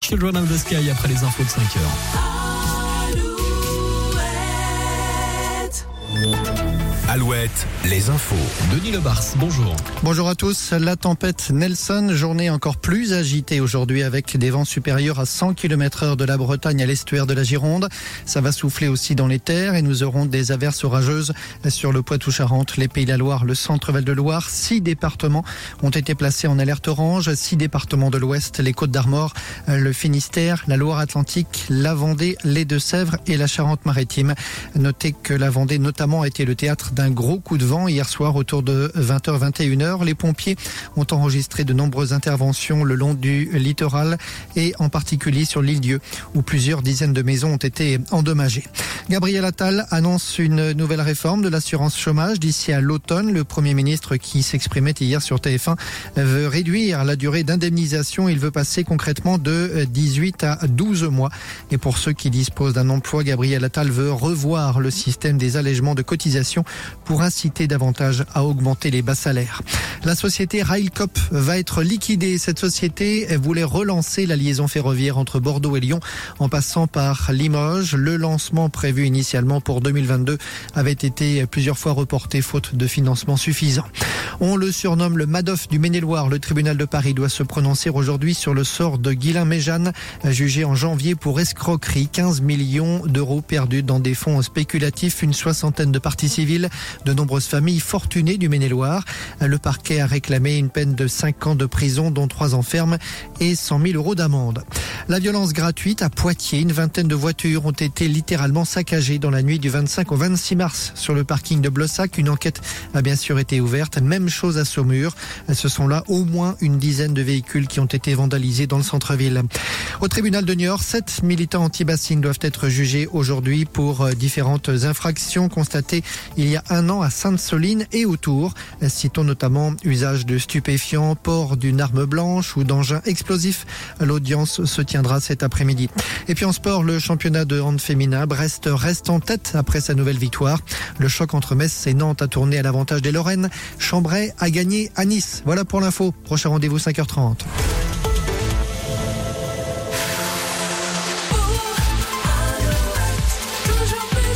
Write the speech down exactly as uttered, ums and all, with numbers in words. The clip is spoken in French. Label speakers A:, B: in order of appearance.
A: Children of the Sky après les infos de cinq heures.
B: Alouette, les infos.
A: Denis Lebars, bonjour.
C: Bonjour à tous. La tempête Nelson, journée encore plus agitée aujourd'hui avec des vents supérieurs à cent kilomètres heure de la Bretagne à l'estuaire de la Gironde. Ça va souffler aussi dans les terres et nous aurons des averses orageuses sur le Poitou-Charentes, les Pays de la Loire, le centre-Val de Loire. Six départements ont été placés en alerte orange. Six départements de l'Ouest, les Côtes-d'Armor, le Finistère, la Loire-Atlantique, la Vendée, les Deux-Sèvres et la Charente-Maritime. Notez que la Vendée notamment a été le théâtre d'un gros coup de vent hier soir autour de vingt heures vingt et une heures. Les pompiers ont enregistré de nombreuses interventions le long du littoral et en particulier sur l'île Dieu où plusieurs dizaines de maisons ont été endommagées. Gabriel Attal annonce une nouvelle réforme de l'assurance chômage d'ici à l'automne. Le Premier ministre qui s'exprimait hier sur T F un veut réduire la durée d'indemnisation. Il veut passer concrètement de dix-huit à douze mois. Et pour ceux qui disposent d'un emploi, Gabriel Attal veut revoir le système des allègements de cotisation pour inciter davantage à augmenter les bas salaires. La société Railcoop va être liquidée. Cette société voulait relancer la liaison ferroviaire entre Bordeaux et Lyon en passant par Limoges. Le lancement prévu initialement pour deux mille vingt-deux avait été plusieurs fois reporté faute de financement suffisant. On le surnomme le Madoff du Maine-et-Loire. Le tribunal de Paris doit se prononcer aujourd'hui sur le sort de Guylain Méjeanne, jugé en janvier pour escroquerie. quinze millions d'euros perdus dans des fonds spéculatifs, une soixantaine de parties civiles, de nombreuses familles fortunées du Maine-et-Loire. Le parquet a réclamé une peine de cinq ans de prison, dont trois ans ferme et cent mille euros d'amende. La violence gratuite à Poitiers. Une vingtaine de voitures ont été littéralement saccagées dans la nuit du vingt-cinq au vingt-six mars sur le parking de Blossac. Une enquête a bien sûr été ouverte. Même chose à Saumur. Ce sont là au moins une dizaine de véhicules qui ont été vandalisés dans le centre-ville. Au tribunal de Niort, sept militants anti-bassines doivent être jugés aujourd'hui pour différentes infractions constatées il y a un an à Sainte-Soline et autour. Citons notamment usage de stupéfiants, port d'une arme blanche ou d'engins explosifs. L'audience se tiendra cet après-midi. Et puis en sport, le championnat de hand féminin. Brest reste en tête après sa nouvelle victoire. Le choc entre Metz et Nantes a tourné à l'avantage des Lorraines. Chambray a gagné à Nice. Voilà pour l'info. Prochain rendez-vous cinq heures trente.